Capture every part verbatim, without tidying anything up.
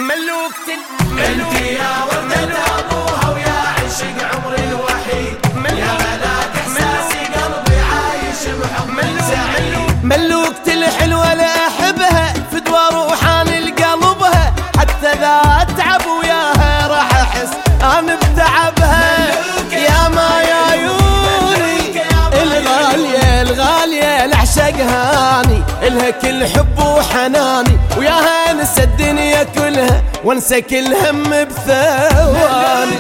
ملوكة انت يا وردة ابوها ويا عشق عمري الوحيد، يا ملاك احساسي قلبي عايش بحب سعيد. ملوكة الحلوة لا احبها في دوا روحان لقلبها، حتى ذا اتعب وياها راح احس انا بتعبها. يا ما يا عيوني الغالية الغالية العشق هاني، الها كل حب وحناني، وياها انسى الدنيا كلها وانسى كل هم بثواني.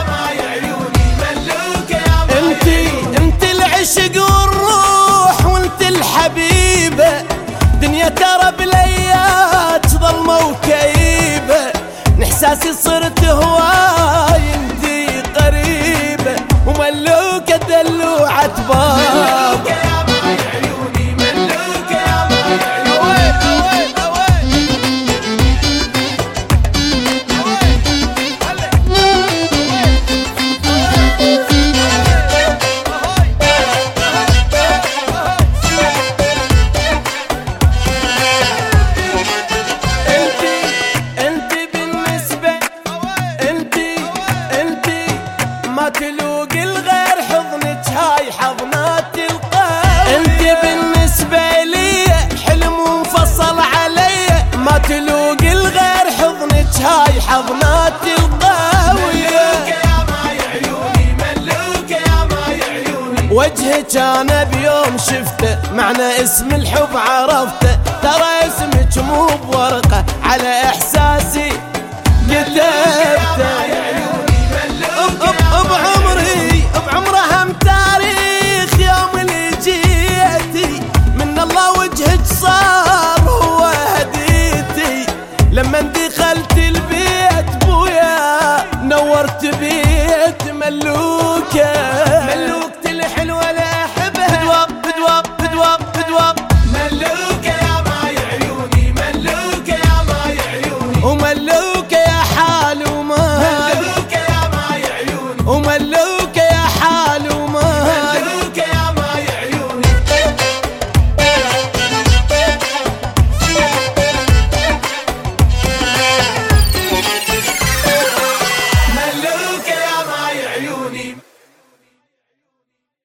انتي انتي العشق والروح وانت الحبيبة، دنيا ترى بليات ظلمة وكئيبة، نحساسي صرت هواي انتي قريبة، وملوكة دلوعة بابا. ما تلوق الغير حضنك هاي حضنات القوية، انت بالنسبة لي حلم ومفصل علي، ما تلوق الغير حضنك هاي حضنات القوية. وجهك انا بيوم شفته معنى اسم الحب عرفته،